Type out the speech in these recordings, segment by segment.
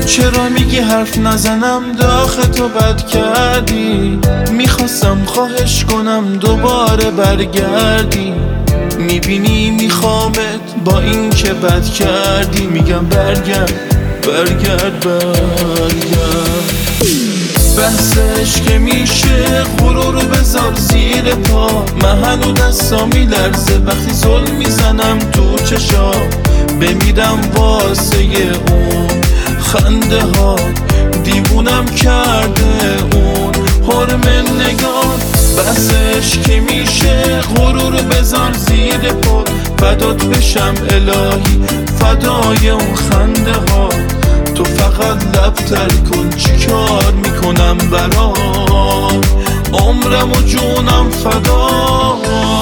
چرا میگی حرف نزنم داخل تو بد کردی؟ میخواستم خواهش کنم دوباره برگردی. میبینی میخوامت با این که بد کردی. میگم برگرد برگرد برگرد. بحثش که میشه غرور بذار زیر پا. من هنو دستا میلرزه وقتی زل میزنم تو چشا. بمیرم واسه اون خنده ها. دیوونم کرده اون حرم نگاه. بحثش که میشه غرور بذار زیر پا. فدات بشم الهی فدای اون خنده ها. تو فقط لب تر کن چی کار میکنم برات. عمرم و جونم فدا.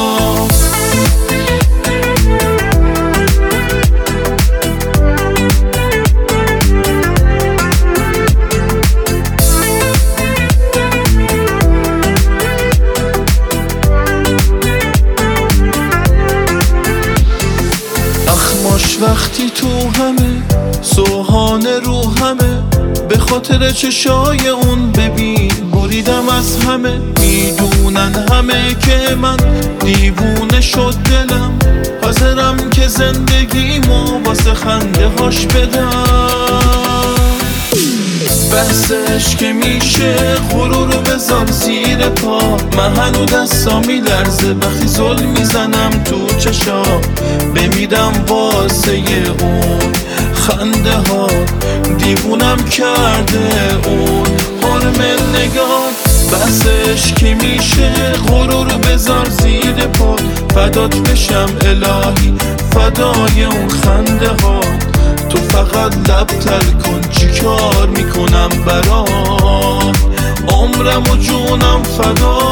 اخماش وقتی تو همه سوهان رو همه. به خاطر چشای اون ببین بریدم از همه. میدونن همه که من دیوونه شد دلم. حاضرم که زندگیمو واسه خنده هاش بدم. بحثش که میشه غرور بذار زیر پا. من هنو دستا میلرزه وقتی زل میزنم تو چشا. بمیرم واسه اون خنده ها. دیوونم کرده اون حرم نگاه. بحثش که میشه غرور بذار زیر پا. فدات بشم الهی فدای اون خنده ها. تو فقط لب تر کن چی کار میکنم برات. عمرم و جونم فدا.